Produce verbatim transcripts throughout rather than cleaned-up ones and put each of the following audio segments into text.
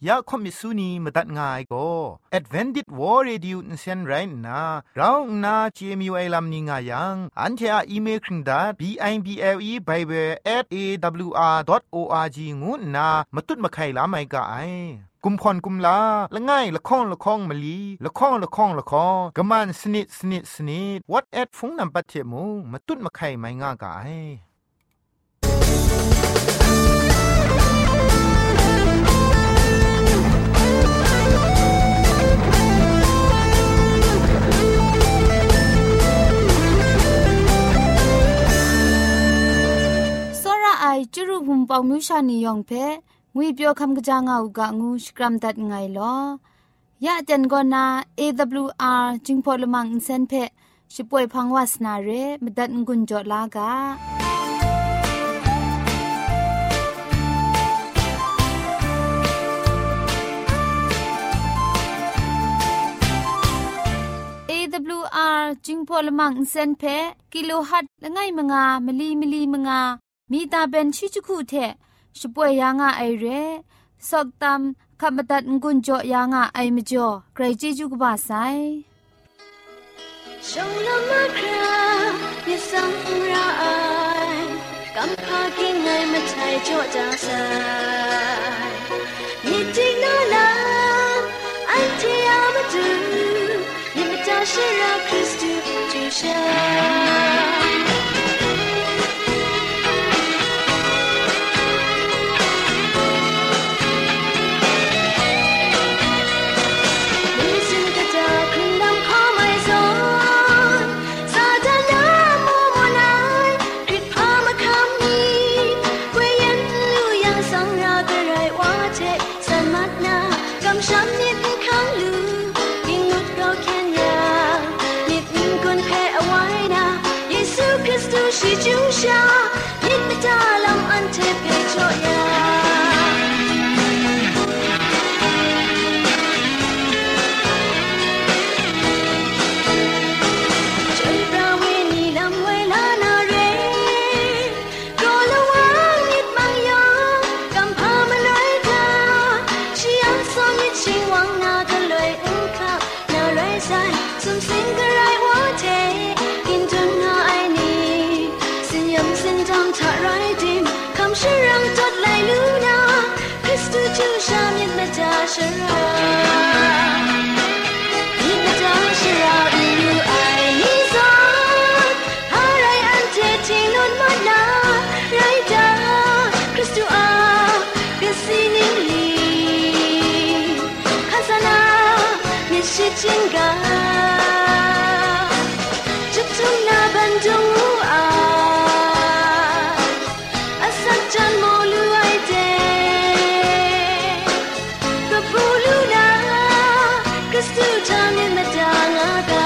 ยาคอมิสุนีมตัดง่ายก็ Advented War Radio นเซนไรนะเราหน้า จี เอ็ม ยู ไอ ลัมนิงายังอันเทออีเมลคิงดา บี ไอ บี แอล อี Bible แอท เอ ดับเบิลยู อาร์ ดอท โอ อาร์ จี งูนะมาตุ้ดมาไข่ลาไม่กะไอกุมพรกุมลาละง่ายละข้องละข้องมะลีละข้องละข้องละข้องกะมันสนิดสนิดสนิด What at ฟงนำปัจเจมูมาตุ้ดมาไข่ไม่ง่ากะไอไอจุรุภุมปองมิวชานียองเพงุยเปียวคำกะจางเอากะงูสกรัมดัดไงลอยะจันกอนา เอ ดับเบิลยู อาร์ จิงพอลมังอินเซนเพช่วยพังวาสนาเรมดัดงุนจอลากาเอ ดับเบิลยู อาร์ จิงพอลมังอินเซนเพกิโลฮัดละไงมงามลีมลีมงามีตาเป็นชิจุคุเทช่วยยางาไอเรสอกตามคำบัดงุนจ่อยางาไอมจ่อใครจิจุกบาไซชงลมมาครายิสังราไอกำพากินไงมาใช้จ่อจาไซยิจิงนาลาอันที่อามาดูยิมตาเชราคริสตุจูชาshe jusha nit metalam ante pechoya chura we ni lam we la na re ko la wang nit mang yo kam pha ma loi ka chi ang so nit ching wang na ka loi un kha na loi sai sum sing ka rai wa te in dun na ai ni sin dam tha rai dim kam shirang tot lai luna Christu chu sham yit ma ta shara yit ma ta shara you I ni so harai ante ting non ma na rai da Christu a gasining li khasana ni shi chinga chutung na bandung a Jan molu ai de ka bulu na Christu jane madanga ga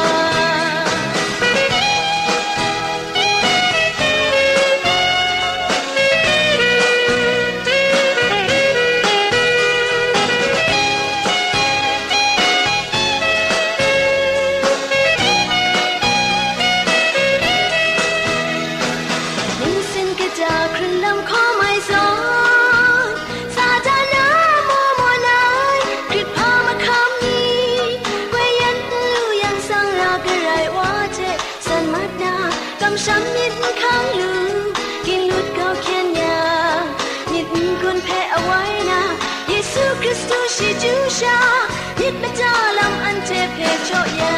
ฉันนิดข้างลืมกินลุดก็เขียนยานิดกุนแพ้เอาไว้นะเยซูคริสต์ชิจูชานิดมาจาลำอันเทเพโชยา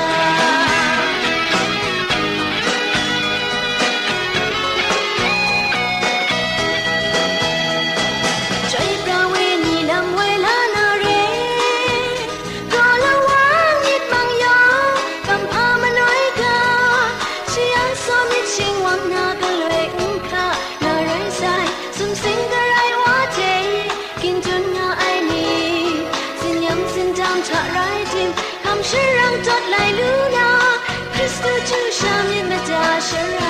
是让tot lai luna Christu chu sham yit ma ta shara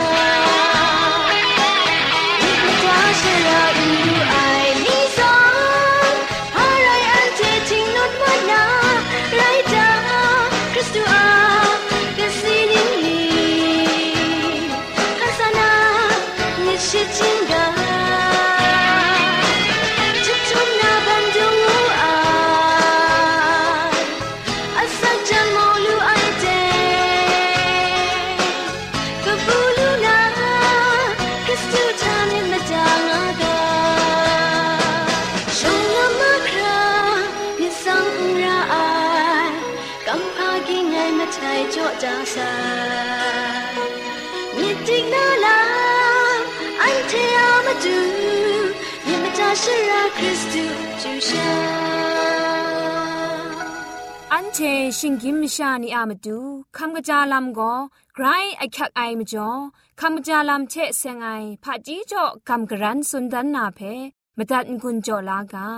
yit ma ta shara you I ni so harai ante ting not ma na rai da Christu a gasining li khasana ni shi chinga chuchum na bandung a ไทยโจจาสามิตินาลาอันเทอามาดูยิมจาชราคริสตูจูชาอันเชชิงกิมชานีอามาดูคำกระจาลำก็ไกรไอคักไอมาจ่อคำกระจาลำเชเซงไอผาจีจ่อคำกระรันสุนดันนาเพมาตัดกุญจ่อลากา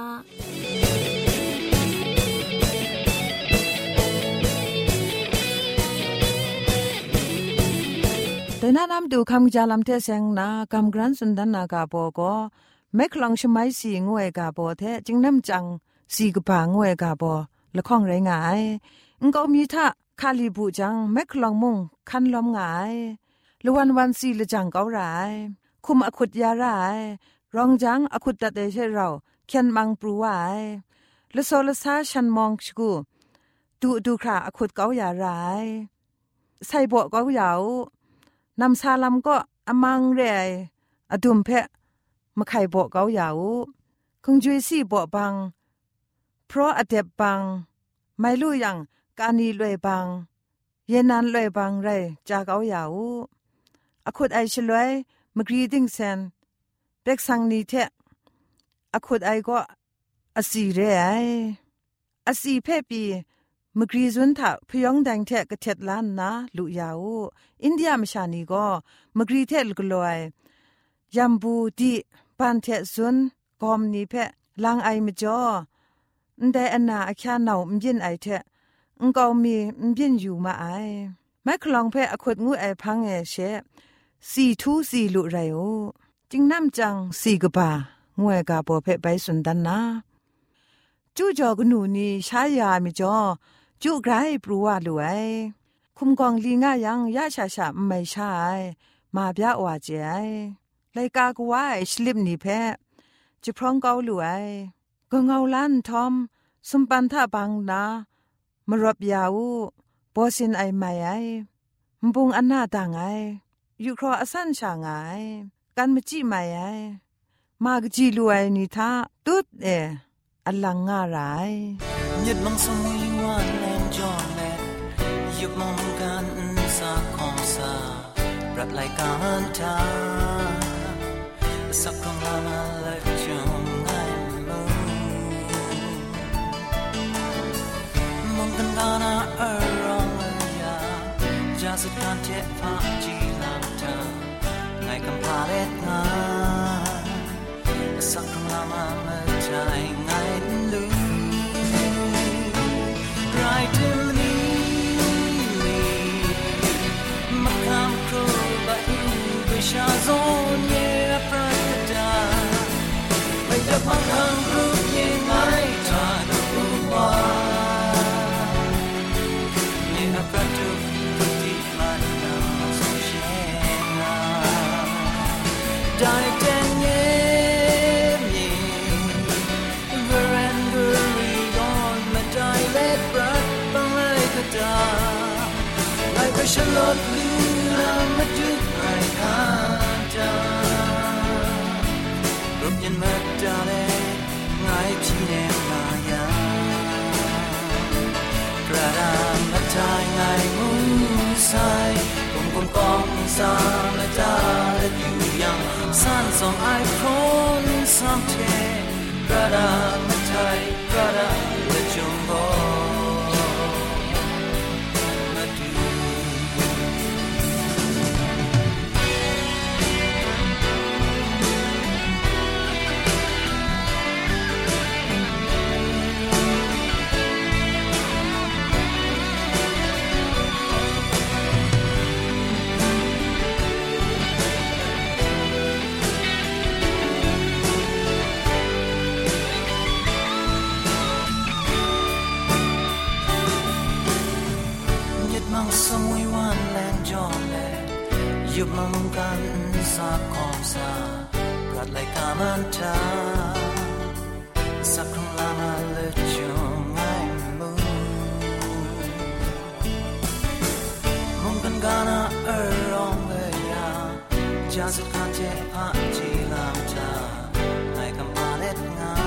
แต่น่านำดูคำจาลำเทเซงนาคำกรันสุนดันนากาโปก็ไม่คลองชไมสีงวยกาโปเทจึงน้ำจังสีกปางวยกาโปละข้องไรงายงก็มีท่าคาลิบุจังไม่คลองมุงคันล้อมงายละวันวันสีละจังเกาไรคุมอคุดยาไรรองจังอคุดตัดเดชเราเขียนมังปรูไว้ละโซละซาฉันมองชกูดูดูคราอคุดเกายาไรใส่บ่เกายาวนำซาลำก็อมังเรยอดุมเพะมาไข่บ่เกาเหยาคงจุยซี่บ่บังเพราะอเดบบังไม่รู้ยังกานีลวยบังเยนันลวยบังไรจากเกาเหยาอคุดไอชลวยมกรีดิงเซนเป็กสังนีเทะอคุดไอก็อสีเรไออสีเพปีมกรีซุนทะพยองแดงเทะกะเท็ดล้านนะลุยาวอินเดียมชานีก็มกรีเทะลกลอยยัมบูดีปันเทะซุนกอมนีเพะลางไอมจ่ออันใดอันนาอคาเนาอมยินไอเทะอังกอมีอมยินอยู่มาไอไม่คลองเพะอคุดงูไอพังเอเชสีทูสีลุไรโอจิงน้ำจังสีกบางวยกาโปเพะไปสุนดันนาจูจ่อกนูนีชายามิจ่อจูไกรปรูว่าลุไอคุมกองลีง่ายังยาชาชาไม่ใช่มาเบียว่าเจไอไลกากว่าไอสลิปนี่เพะจะพร้องเกาลุไอก็เงาล้านทอมสมปันท่าบังนามรบยาวปอสินไอไม่ไอมบุงอันหน้าต่างไออยู่ครออสันช่างไอกันมจิไม่ไอมากจีลุไอนี่ท่าตุ๊ดเออลังง่าไรยึดมังสมุยวันแรงจอมแลยุบมองกันสาของสาปรับรายการทาสักครั้งละมาเล็กจงง่ายมือมองกันกันอ่ะเออร้องเลยยาจะสุดการเจ็บพาจีลำเธอในคำพาเล็ดงาสักครั้งละมาเมื่อใจง่ายลืมไรที่นี้มาคำครูบะอินวิชาโซนเย่ประดาไม่จะพังคำครูยังไงทาดูว่าเนี่ยประตูปฏิมาณาสงเชนาได้แต่เงี้ยฉันลดลืมมาจุดไอคาจารูปยันมาจาเลง่ายที่แนวมายากระดานมาใจง่ายมุ้งใสกลมกลมกองสามและจาและอยู่ยังสั้นสองไอคอนสามเทกระดานมาใจกระดานและจงโบสมุยวันแรงจอมแลยุบมังกันสาของสาปรัดไลกามันทาสักครั้งละมาเลือดจงง่ายมือมองกันกันอ่ะเออร้องเลยยาจะสุดการเจ็บพาจีลามจาให้คำพาเล็ดงา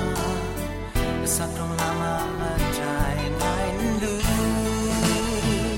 สักครั้งละมาเมื่อใจง่ายลืม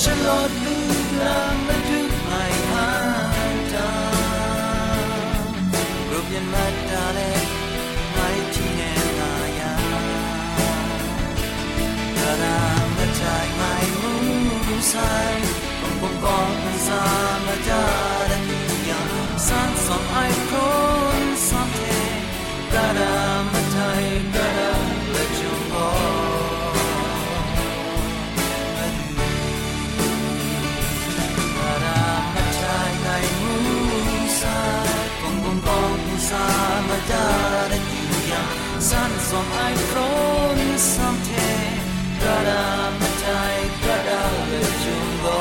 ฉันลดลืมลางและดึกไม่หาตารูปยันมาตาเลไม่ที่แน่นายากระดามและใจไม่มุ่งใส่กงกงกองสามจาระยังสันสองไอโครนสัมเทกระดามและใจกระดามและจงกsama darat yang san som ai kron samte gara matai gara lejungo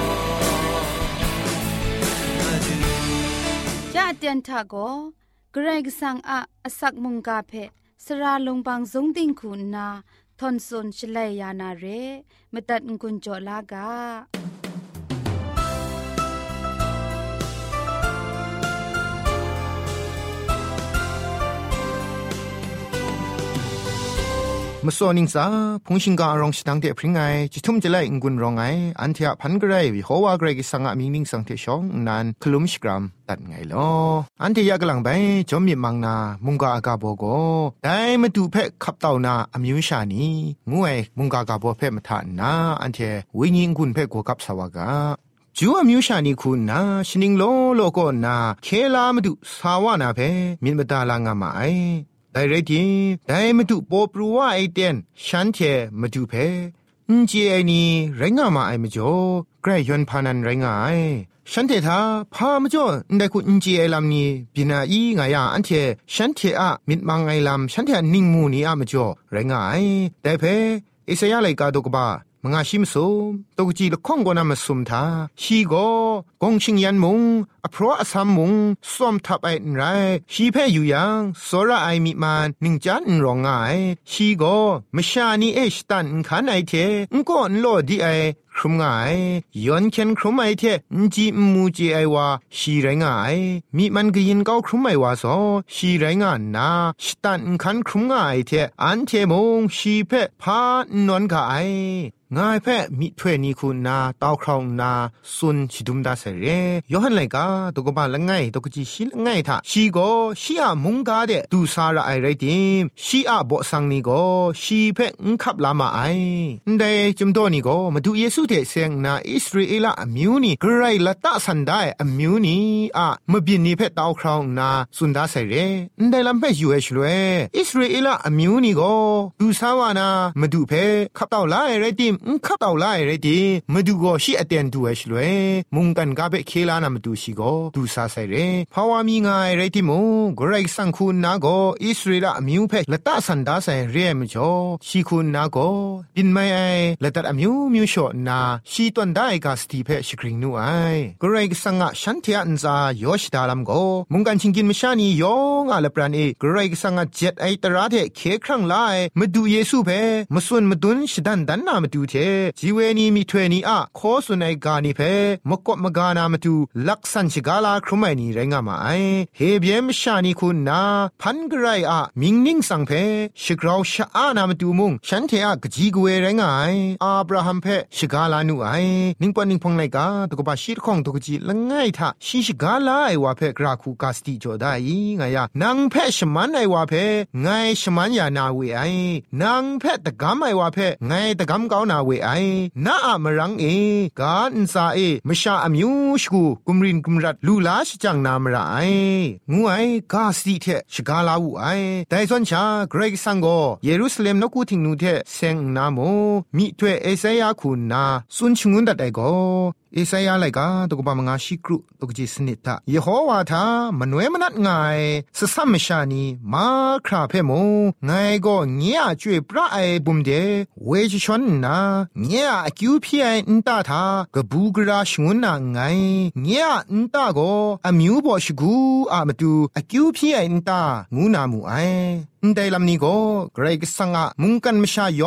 madu ya tian tha go greg sang a asak mungka phe sara longbang zongding khu na thonson chlai ya na re metat ngun jo la ga มสอนิงซาพงชิงกาอรองสิตังเตพริงไงจิทุมจะไลอิงกุนรองไงอันเทียพันกระไรวิโฮวากรกิสังอามิงนิงสังเทชองนันคลุมสกรัมตัดไงลออันเทียกลังไปจอมมีมังนามุงกาอากาโบโกได้มาดูเพะขับเต่านาอมิวชานีงวยมุงกากาโบเพะมาทานนาอันเทียวิญิงกุนเพะกัวกับสวากาจูอมิวชานีคุณนาชินิงโลโลโกนาเคลามาดูสาวานาเพมินมาตาลางามาไอได้เรดีได้มาดูปอปรัวไอเตียนฉันเทมาดูเพนจีไอนี่ไรงามาไอมาจ่อใกล้ยอนพานันไรงาไอฉันเทธาพามาจ่อได้คุณจีไอลำนี้บินาอีงายาอันเทฉันเทอะมิดมังไอลำฉันเทนิงมูนี่อะมาจ่อไรงาไอได้เพเอเสียไลกาดกบ้ามงาชิมซุมตกจีละข้องกนามาซุมทาชีโกกงชิงยันมุงอพรออสามมุงส้มทับไอไรชีเพอยู่ยังโซระไอมิมันนิงจันรองไงชีโกมชานีเอชตันขันไอเทงก็นโลดีไอครุมง่ายย้อนเข็นครุมไอเทนจีมูจีไอวาชีไรงายมีมันก็ยินเก้าครุมไอวาซอชีไรงานนาชตันขันครุมง่ายเทอันเทมงชีเพพานนกายง่ายแพ่มิถวยนี่คุณนาตาวครองนาซุนชิดุมดาเสเรยอหันไลกาตกบาละไงตกจีชิลไงทาชีโกชีอามุงกาเดดูซาระไอไรติมชีอาบ่สังนี่โกชีเพ่งขับลามาไอได้จุมโตนี่โกมาดูเยซูเตเซงนาอิสราเอลอมิวนี่กไรละตะสันได้อมิวนี่อะมบินนี่เพ่ตาวครองนาซุนดาเสเรได้ลำเพ่ยูเอชลเวอิสราเอลอมิวนี่โกดูซาวานามาดูเพ่ขับตาวลาไอไรติมขับเต่าไล่เรดีมาดูก็ชีอเตนดูเอชเลยมุงกันกาเบเคลานามาดูชีก็ดูซาใส่เรภาวามีไงเรดีมุงกไรสังคุณนาก็อิสราเอลมิวเพละตาสันดาใส่เรียมจ่อชีคุณนาก็ดินไม่ไอละตัดมิวมิวชอนาชีตันได้กาสตีเพชกริงนูไอกไรสังอะฉันเทียนซายอชดาลัมก็มุงกันชิงกินมชานียองอาลปรานีกไรสังอะเจ็ดไอตราเทเคครั้งไล่มาดูเยซูเพมาส่วนมาดุนชดันดันนามาดูเทจีเวนีมีถวยนีอะขอสุนัยกานีเพมกบมกานามาดูลักษันชิกาลาครุไมนีไรงามาไอเฮเบียมชานีคุณนาพันกไรอะมิงนิงสังเพชิกราวชะอานามาดูมุงฉันเทอะกจีกเวไรงาไออับราฮัมเพชิกาลานูไอนิงปอนิงพงไลกาตกบะชีรของตกจีละง่ายทะชิชิกาลาไอวาเพกราคูกาสติจอดายงายานางเพชมันไอวาเพไงชมันยานาเวไอนางเพตะกามไอวาเพไงตะกามกาวนาเวไอนาอะมรังเอกาอินซาเอมชาอมิวชกูกุมรินกุมรัดลูลาชจังนามราไองูไอกาสติเทชกาลาวูไอไดซอนชาเกรกซังโกเยรูซาเล็มนกูทิงนูเทเซงนาโมมิถวยเอเซยาคุณนาซุนชงุนดัดไอโกเอไซยาไลกาตกบามงาชิกรุตกจิสนิตะเยโฮวาทามนเวมนัดไงสซัมมชานีมาคราเพโมไงก็เงียจวยพระไอบุมเดเวจชนนาเงียคิวพีไออินตาทากบูกราชงุนนาไงเงียอินตาโกอมิวบอชกูอามาดูอคิวพีไออินตางูนามูไอได้ลำนี้ก็เกรกสังะมุงกันมชายอง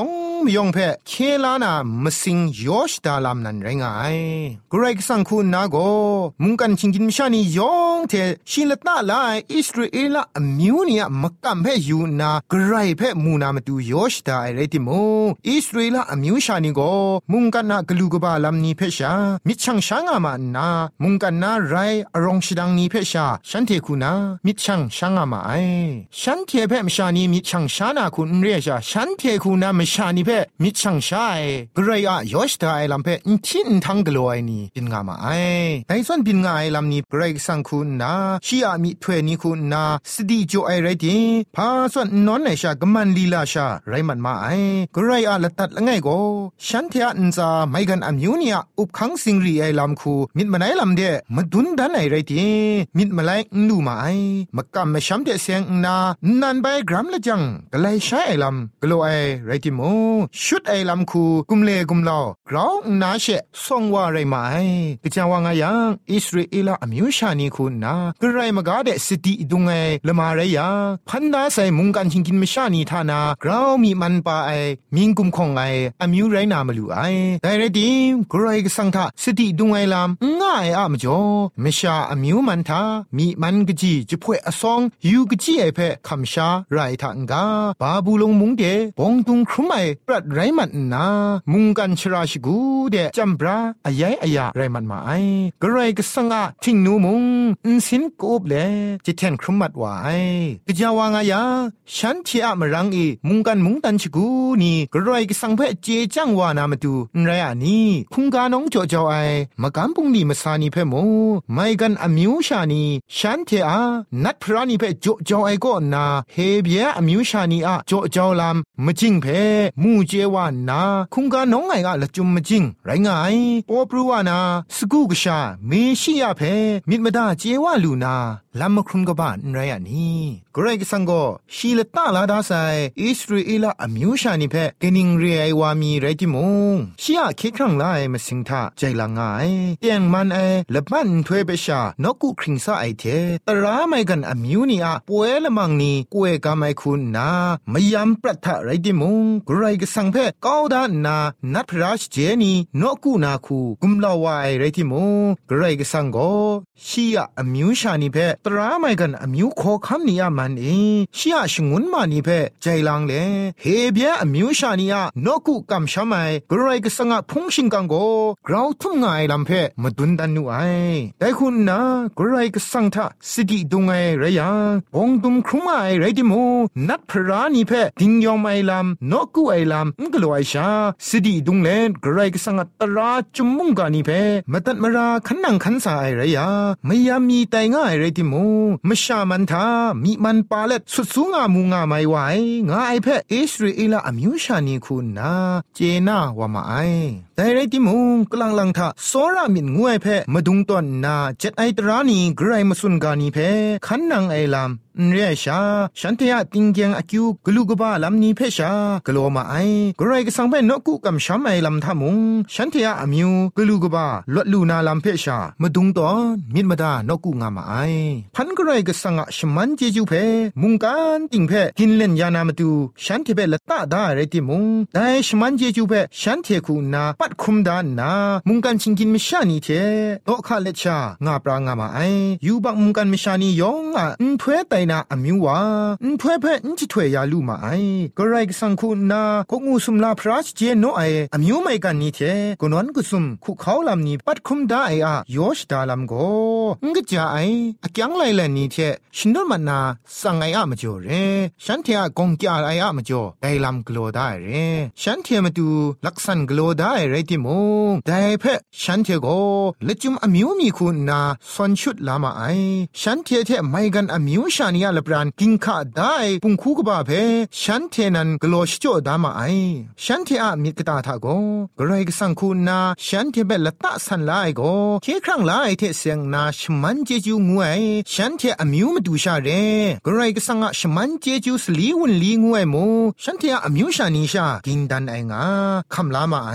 มยองเพเคลานามสิงยอชดาลามนันไรงายกรกสังคุณนาโกมุงกันชิงกินมชานียองเทชินละตาลายอิสราเอลอมิวเนียมักกัมเพยูนากรายเพมูนามาดูยอชดาไอเรติโมอิสราเอลอมิวชานีโกมุงกันนากลูกบาลามนีเพชามิชังช้างอามานามุงกันนาไรอรองชิดังนีเพชาฉันเทคูนามิชังช้างอามาไอฉันเทเพมชานีมิชังชานาคุณเรียชาฉันเทคูนามชานีเพมิชังชายกรายยอชดาไอลำเพอินทินทังกลอยนีปินงามาไอไดส่วนปินงาไอลำนี้กรายสังคุณนาชีอามิถวยนีคุณนาสติโจไอไรติพาส่วนนอนในชากมันลีลาชาไรมันมาไอกรายอาละตัดละไงโกฉันเทอันซาไม่กันอมิวเนียอุบขังสิงรีไอลำคูมิดมาไอลำเดมาดุนดันไอไรติมิดมาไลนูมาไอมากำมาช้ำเดเสียงนานันไปกรัมละจังกะไลใช้ไอลำกลัวไอไรติโมชุดไอลำคูกุมเลกุมลากราวนาเชส่งว่าไรมาไอกะจาวางายังอิสราเอลอมิวชานีคุณนากระไรมากาเดสติดุงไอละมาไรยาพันดาใส่มุงกันชิงกินมชานีทานากราวมีมันปาไอมิงกุมของไออมิวไรนามาลูไอไดเรดิมกระไรกสังทาสติดุงไอลำง่ายอะมจ่อมชาอมิวมันทามีมันกะจีจะพ่วยอซองยูกะจีไอเพคำชาไรทังกาบาบูลงมุงเดบองตุงครุมไอปรัดไรมันนามุงกันชราชกูเดจัมบราอายายายาไรมันมาไอกระไรกสังอะทิงนูมุงอินสินกูบเลจิเทนครุมมัดวายกะจาวางายาฉันที่อะมรังอีมุงกันมุงตันชกูนี่กระไรกสังเพเจจังวานามาดูไรอะนี่คุงกานงจ่อจ่อไอมะกันปุงนี่มะสานีเพโมไม่กันอมิวชานีฉันที่อะนัดพระนี่เพจ่อจ่อไอก็นาเฮเบียอมิวชานีอะจ่อจ่อลำมะจิงเพมูเจวานาคุงกานงไงกะละจุมมะจิงไรไงปอปรูวานาสกูกชาเมชิยาเพมิดมะดาเจวาลูนาลำมะครุมกะบานไรอะนี่กรกสังโกชีละตาลาดาไซอิสราเอลอมิวชานีเพกะนิงเรไอวามีไรติมงชียเคครั้งไลมะสิงทาใจละงายเตียงมันไอละบันถวยเปชานกุคริงซาไอเทตราไมกันอมิวนีอะป่วยละมังนีกวยกะไมคุณนามยามปรัตถะไรติมงกรกสังเพกาวดานานัทพราชเจนีนกุนาคูกุมลาวายไรติมงกรกสังโกชียอมิวชานีเพตราไมกันอมิวขอคำนี้มันเอชียชงุนมานีเพใจลังเลเฮเบียอมิวชานีอะนกุกัมชามายกรกสังอะพงชิงกังโกกราวทุ่งไงลำเพมาดุนดันนูไอแต่คุณนะกรกสังทะสิกิดุงไอไรยังบงดุมครุมไอไรติโมนัดพรานีเพดิงยองไอลำนกุไอลำงกลอยชาสิกิดุงเลนกรกสังอะตราจุมมุงกานีเพมาตัดมราขันนังขันสาไอไรยาไม่ยามีแต่ง่ายไรติโมมชามันทามีมันปาเล็ดสุดสูงอามูงาไม่ไหวง่ายเพอิสราเอลอมิวชานีคุณนะเจน่าวามาไอแต่ไรติโมกลางลังทาโซรามินงวยเพมาดุงตอนนาเจ็ดไอตรานีไกรมาสุนกานีเพขันนังไอลำเรียชาฉันเทียติงเกียงอคิวกลูกบ้าลำนี้เพชากลัวมาไอกรก็สังเปนนกุกำช้ำไอลำทามุงฉันเทียอมิวกลูกบ้าลดลูนาลำเพชามาดุงตอนมิดมาดานกุงามาไอพันกรก็สังอะชมันเจจูเพมุงกันติงเพกินเล่นยานามาดูฉันเทเปละตาได้ไรติมุงได้ชมันเจจูเพฉันเทคูนาปัดคุมดานนามุงกันชิงกินมิชานีเทโตคาเลชางาปรางามาไอยูบักมุงกันมิชานียองอ่ะอุ้นเทไตนาอมิววาอุ้นเทเพอุ้นจิถวยยาลูมาไอกรก็สังคูนาคงูสุมลาพราชเจโนไออมิวไม่กันนี่เทกนวนกุสุมคุเขาลำนี้ปัดคุมได้อ่ะยอชดาลำโกงกจ่าไออะยังไลแลนี่เทชินดมันนาสังไออะมจ่อเรฉันเทอะกงจ่าไออะมจ่อไดลำกลัวได้เรฉันเทมาดูลักษณะกลัวได้ไรติมงได้เพฉันเทโกละจุมอมิวมีคุณนาสอนชุดลามาไอฉันเทเทไม่กันอมิวชานียาละปรานกินข้าได้ปุงคูกบาเพฉันเทนันกลัวชจ่อดามาไอฉันเทอะมีกตาทาโกกระไรก็สังคุณนาฉันเทเบละตะสันไลโกเคครั้งไลเทเสียงนาชมันเจจูงวยฉันเทอมิวมาดูชาเรกระไรก็สังอะชมันเจจูสลีวุนลีงวยโมฉันเทอะอมิวชานีชากินดันไองาคำลามาไอต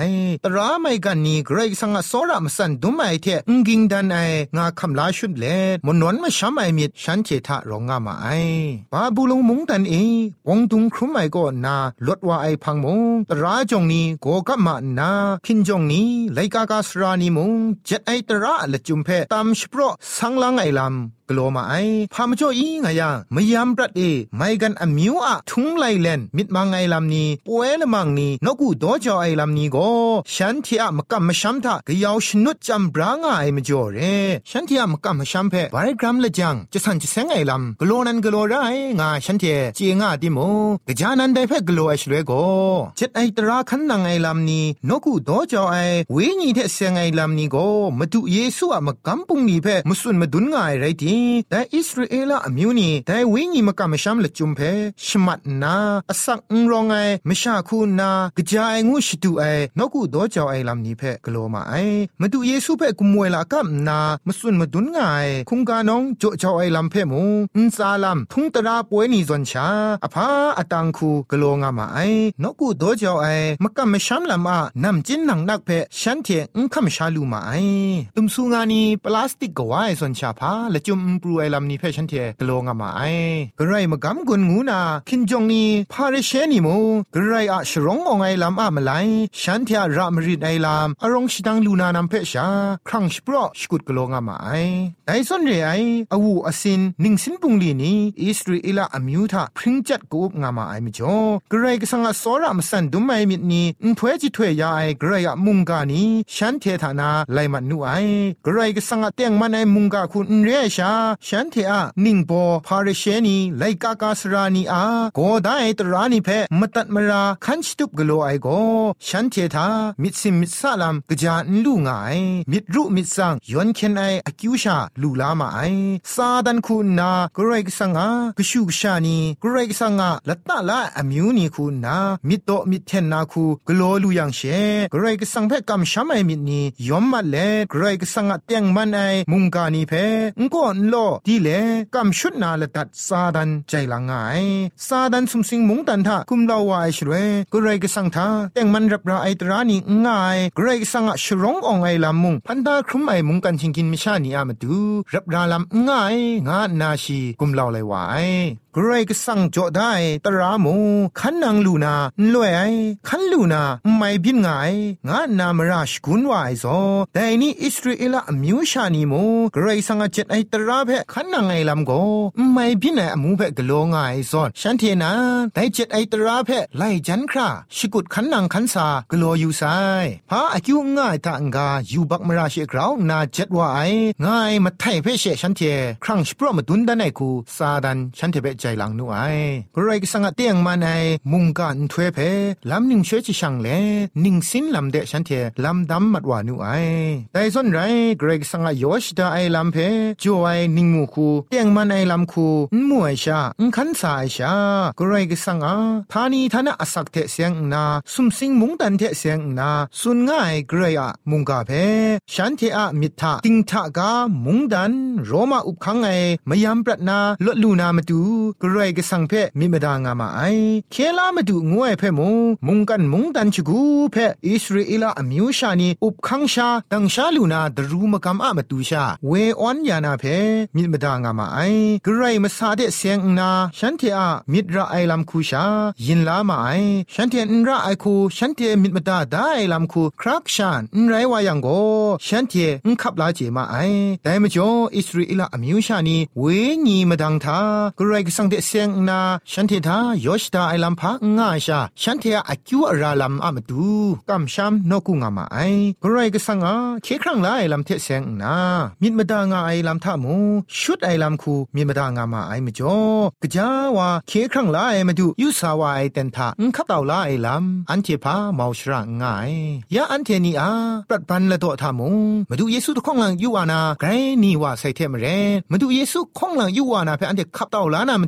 ราไม่กันนี้เกรกสังอสระมสันดุมไอเทงกิงดันไองาคำลาชุดเลมนวนมาช้ำไอมิดฉันเจทะรองงามาไอบาบูลงมุงดันเอปงตุงครุมไอก็นาลดว่าไอพังมงตราจงนี้โกกัมมานาพินจงนี้ไลกากาสรานีมุงเจ็ดไอตระละจุมเพตามชโปรสังลังไอลำกลัวมาไอพามจ่ออีงายามยามปรัดเอไม่กันอมิวอะทุงไลเลนมิดมังไอลำนี้ป่วยละมังนี้นกูโดจ่อไอลำนี้ก็ฉันที่อะมกำมช้ำทะก็ยาวชนุดจำบรางไอมจ่อเรฉันที่อะมกำมช้ำเพบาริกรัมละจังจะสันจะเซงไอลำกลัวนั้นกลัวไรงาฉันที่จีงาดิโมกจานันได้เพกลัวไอช่วยก็เจ็ดไอตราขันนังไอลำนี้นกูโดจ่อไอเวนี่เทเซงไอลำนี้ก็มาดูเยซูอะมกำปุงนี้เพมุสุนมาดุนไงไรทีแต่อิสราเอลอมิวนีแต่วิญญมกามชามละจุมเพชมัดนาอสักรองไอมชาคูนากระจายงูชิตูไอนกูโดจอไอลำนี้เพกลัวมาไอมาดูเยซูเพกุมวยละกัมนามาสุนมาดุนไงคุงกานองโจจอไอลำเพมูอินซาลัมทุงตราป่วยนิจอนชาอภาอตังคูกลัวงามาไอนกูโดจอไอมกามชามลำอานำจินหนังนักเพฉันเทอุคำชาลูมาไอตุมสุงานีพลาสติกกว่าไอส่วนชาพาละจุมปรูไอลำนี้เพฉันเทกลัวงามาไอกระไรมากำกุนงูนาคินจงนี้พาริเชนีโมกระไรอะชรององไอลำอะมาไลฉันเทรามริดไอลำอารองชิดังลูนานำเพชาครั้งสปรอสกุดกลัวงามาไอไอส่วนเรไออวูอสินนิงสินปุงลีนี้อิสราเอลอมิวทาพริ้งจัดกูบงามาไอมิจ่อกระไรก็สังอสระมสันดุมไอมิดนี้อุถวยจิถวยยาไอกระไรอะมุงกานี้ฉันเทธานาไลมันนูไอกระไรก็สังอเตียงมันไอมุงกาคุณเรชาฉันเทอะนิงโปพาริเชนีไลกากาสรานีอาโกไดตรานีเพมตัดมราคันสตุบกโลไอโกฉันเทธามิดซิมมิดซาลัมกะจานลูงายมิดรุมิดสังยอนเคนไออคิวชาลูลามาไอซาดันคุณนากรายกสังอากชูกชานีกรายกสังอาละตะละอมิวนีคุณนามิดโตมิดเทนนาคูกโลลูยังเชกรายกสังเพกัมชามไอมิดนียอมมาเลกรายกสังอาเตียงมันไอมุงกานีเพงก็อนโลดีเลกัมชุดนาละตัดซาดันใจละง่ายซาดันสุมสิงมุงตันทะกุมลาวายชเรกรายกสังทาเตียงมันรับราไอตรานีง่ายกรายกสังอาชรององไอลำมุงพันดาครุมไอมุงกันชิงกินมิชานีอามาดูรับราลำง่ายงานาชีกุมลาวเลยวายกรายกสังโจได้ตรามูขันนางลูนาลวยไอขันลูนาไม่บินง่ายงานามราชกุนวายโซแต่นี่อิสราเอลอมิวชานีมูกรายสังอาเจ็ดไอตราเพขันนางไอลำโกไม่บินไอมูเพกโลง่ายโซฉันเทนะแต่เจ็ดไอตราเพไลจันคราชิกุดขันนางขันสากโลอยู่ไซพาอากิวง่ายต่างกาอยู่บักมราชกราวนาเจ็ดว่าไอง่ายมาไทยเพเชฉันเทครั้งสปรมาดุนดันไอคูซาดันฉันเทเปใจหลังนูไอกรายกสังเตียงมันไอมุงกันถวยเพลำหนึ่งช่วยจิช่างเลนิ่งสินลำเดฉันเทลำดำมัดวานูไอแต่ส่วนไรกรายกสังโยชดาไอลำเพจ่วยนิ่งมูคูเตียงมันไอลำคูมวยชาขันสายชากรายกสังอาทานีทานะอสักเทเสียงนาสุมสิงมุงตันเทเสียงนาสุนง่ายกรายอะมุงกาเพฉันเทอะมิทาติงทากามุงดันโรมาอุบขังไอมยามปรัดนาลดลูนามาดูกรายกสังเพมิมดางามาไอเคลามาดูงวยเพมูมุงกันมุงดันชกูเพอิสราเอลอมิวชานีอุบขังชาดังชาลูนาดรูมกำอะมาดูชาเวออนยานาเพมิมดางามาไอกรายมาซาเดเสียงนาฉันเทอะมิดระไอลำคูชายินลามาไอฉันเทนระไอคูฉันเทมิดมดาได้ไอลำคูครักชานไรวายังโกฉันเทนขับลาเจมาไอแต่มจ่ออิสราเอลอมิวชานีเวญีมาดังทากรายกสังเดเสียงนาฉันเททายอชดาไอลำพักง่ายชาฉันเทอะคิวราลำอะมาดูกัมชัมนกุงามาไอกรายกสังอาเคครั้งลาไอลำเทเสียงนามิดมดางาไอลำทามูชุดไอลำคูมิดมดางามาไอมจ่อกะจาวาเคครั้งลาไอมาดูยุสาวาไอเต็นทาอุคับตาวลาไอลำอันเทพาเมาชระง่ายยาอันเทนีอาปรัดปันละโตทามูมาดูเยซูทุกข้องหลังยูวานาไกรนี่ว่าใส่เทมเรมาดูเยซูข้องหลังยูวานาเพออันเทขับตาวลานามา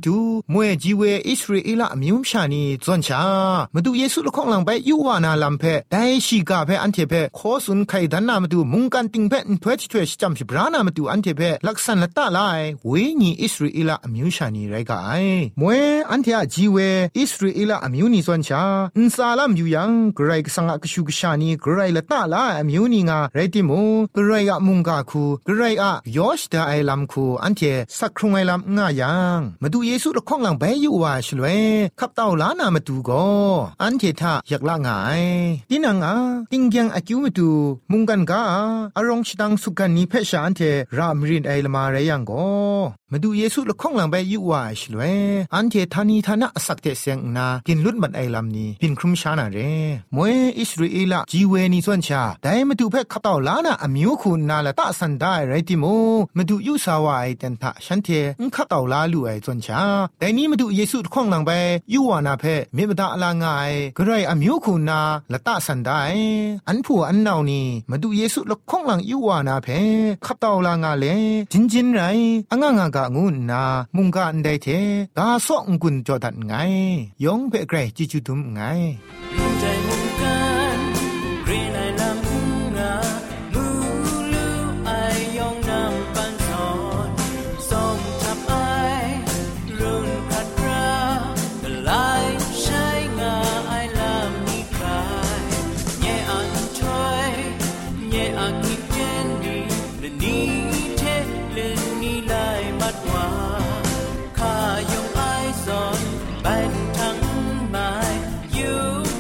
ดูมวยจีเวอิสราเอลอมิวมชานีจอนชามาดูเยซูละข้องหลังไปยูวานาลัมเพได้ชีกาเพอันเทเพขอสุนไข่ดันนามาดูมุงกันติงเพนถวยถวยจำสิบรานามาดูอันเทเพลักษณะตาลายเวนีอิสราเอลอมิวชานีไรกายมวยอันเทอะจีเวอิสราเอลอมิวนีจอนชาอินซาลัมอยู่ยังไกรกสังกชูกชานีไกรละตาลายอมิวนีงาไรติโมไกรอะมุงกาคูไกรอะยอชดาไอลัมคูอันเทสักครุงไอลัมง่ายังมาดูเยซูละข้องหลังไปอยู่ว่าชลวยขับเต่าล้านามาดูก็อันเททาอยากละง่ายดินังอ่ะติงยังอากิวมาดูมุงกันกาอารมณ์ชิดังสุกันนี้เพชาอันเทรามรินไอละมาไรยังก็มาดูเยซูละข้องหลังไปอยู่ว่าชลวยอันเทธานีธนะสักเตเสียงนากินลุดบันไอลัมนี้ปินครุมชานาเรมวยอิสราเอลจีเวนีส่วนชาได้มาดูเพขับเต่าล้านาอมิวคุณนาละตะสันได้ไรติโมมาดูยูสาวาไอเตนทะฉันเทงขับเต่าล้าลู่ไอส่วนชาแต่นี้มาดูเยซูข้องหลังไปยูวานาเพเมบดาลางายกระไรอมิวคุณนาละตะสันได้อันผู้อันนาวนี่มาดูเยซูละข้องหลังยูวานาเพขับเต่าลางาเลจินจินไรอ่างางากะงูนามุงกะอันไดเทกาส่องกุนจอดันไงยองเปไกรจิจุตุมไงใจมุงกันเรียนไอลำงามูลูไอยองนำปันสอนส่งทับไอรุ่นพัดราthe light shine งาไอลำนี้คลายเย่อันช่วยเย่อันคิดเจนดีและนี้เทและนี้ไล่มัดว่าข้ายองไอสอนบันทั้งหมายอยู่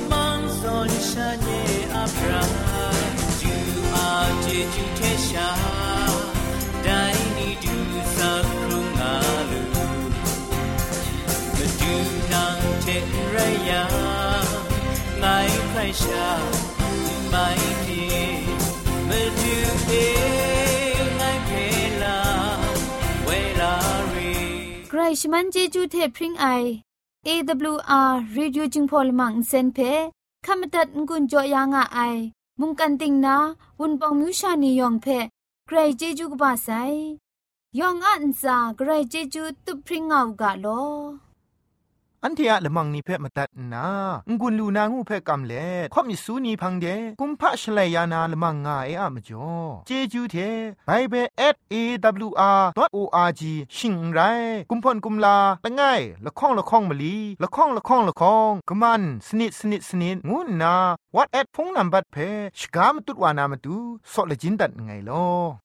จูเทชาได้นี่ดูสักครู่งาลูมาดูนางเทรยาไม่ใครชาไม่ดีมาดูเองไงเพลาเวลารีใครชมันเจจูเทพริ้งไอ เอ ดับเบิลยู อาร์ Radio จึงพอลมังเซนเพขมตัดงุนจอยางอ้ายมุงกันติงนาวุนปองมิวชานียองเพใครเจจูกบาไซยองอันซาใครเจจูตุพริ้งเอากะโลอันเทียละมังนิเพมาตัดนางุนลูนางูเพกำเล่ข่อมิสูนีพังเดกุมพะชเลยานาละมังงาเออะมจ่อเจจูเทไบเบิล แอท เอ ดับเบิลยู อาร์ ดอท โอ อาร์ จี ชิงไรกุมพ่นกุมลาละง่ายละข้องละข้องมะลีละข้องละข้องละข้องกะมันสนิดสนิดสนิดงูนาวัดแอดพงนัมบัดเพชกามตุดวานามตุซอเลจินดัดไงลอ